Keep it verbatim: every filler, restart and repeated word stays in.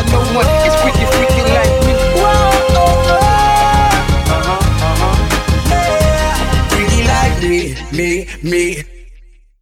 and no one is freaky, freaky like me. Whoa, oh, oh. Uh-huh, uh-huh. Yeah. Freaky like me, me, me.